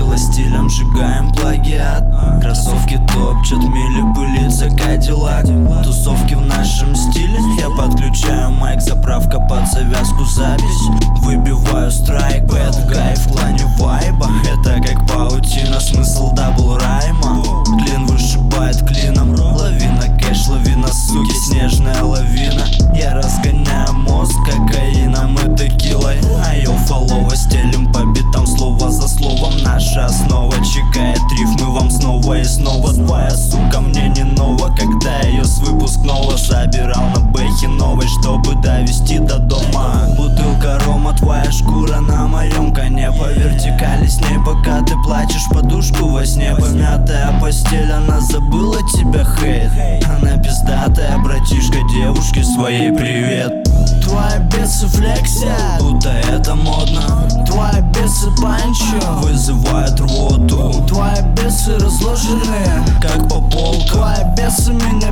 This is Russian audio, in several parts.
Ангела стилем сжигаем плагиат. Кроссовки топчат, мили пылится Кадиллак. Тусовки в нашем стиле, я подключаю майк, заправка под завязку, запись. Выбиваю страйк, бэд гай в клане вайба. Это как паутина, смысл дабл райма. Клин вышибает клином, лавина кэш, лавина суки, снежная лавина. Я разгоняю мозг кокаином и текилой. А йоу, фоллово стелим по битам, слово за словом. Наша основа чекает рифмы вам снова и снова. Твоя сука мне не нова, когда ее с выпускного забирал на бэхе новой, чтобы довести до дома. Бутылка рома, твоя шкура на моем коне. По вертикали с ней, пока ты плачешь, подушку во сне. Помятая постель, она забыла тебя, хейт. Она пиздатая, братишка, девушке своей привет. Твои бесы флексят, будто это модно. твои бесы панчо вызывают рвоту. Твои бесы разложены, как по полкам. твои бесы меня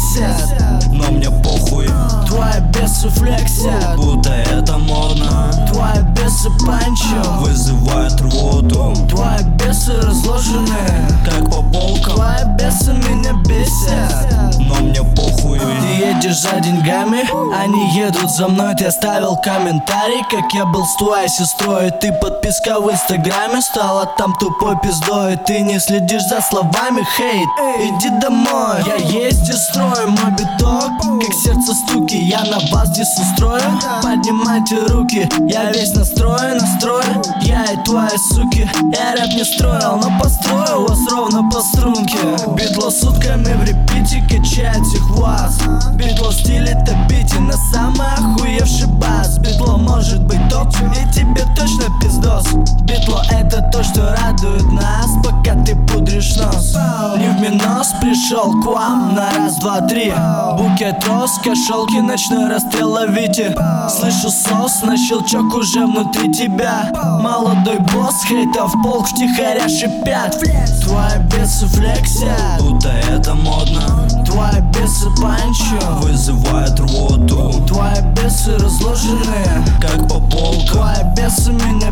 бесят, но мне похуй. твои бесы флексят, будто это модно. твои бесы панчо вызывают рвоту. твои бесы разложены, как по полкам. твои бесы меня бесят, но мне похуй. Ты едешь за деньгами, они едут за мной. Ты оставил комментарий, как я был с твоей сестрой. Ты подписка в инстаграме, стала там тупой пиздой. Ты не следишь за словами, хейт, иди домой. Я есть и строю мой биток, как сердце стуки. Я на вас здесь устрою, поднимайте руки. Я весь настроен. Я и твои суки. Я рэп не строил, но построю вас ровно по струнке. Битло сутками в репите, качайте хвост. Битло в стиле топите на самый охуевший бас. Битло может быть топ, и тебе точно пиздос. Битло это то, что радует нас, пока ты пудришь нос. Не в минус пришел к вам на раз, два, три. Букет роз, кошелки, ночной расстрел ловите. Слышу сос, на щелчок уже внутри тебя. Молодой босс, хейтов полк втихаря шипят. Твои бесы флексят, будто это модно. твои бесы панчо вызывают рвоту. твои бесы разложены, как по полкам. твои бесы меня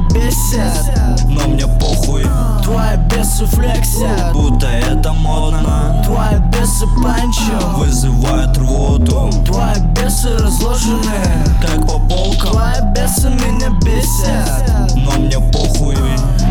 бесят, но мне похуй. твои бесы флексят, будто это модно. твои бесы панчо вызывают рвоту. твои бесы разложены, как по полкам. твои бесы меня бесят, но мне похуй.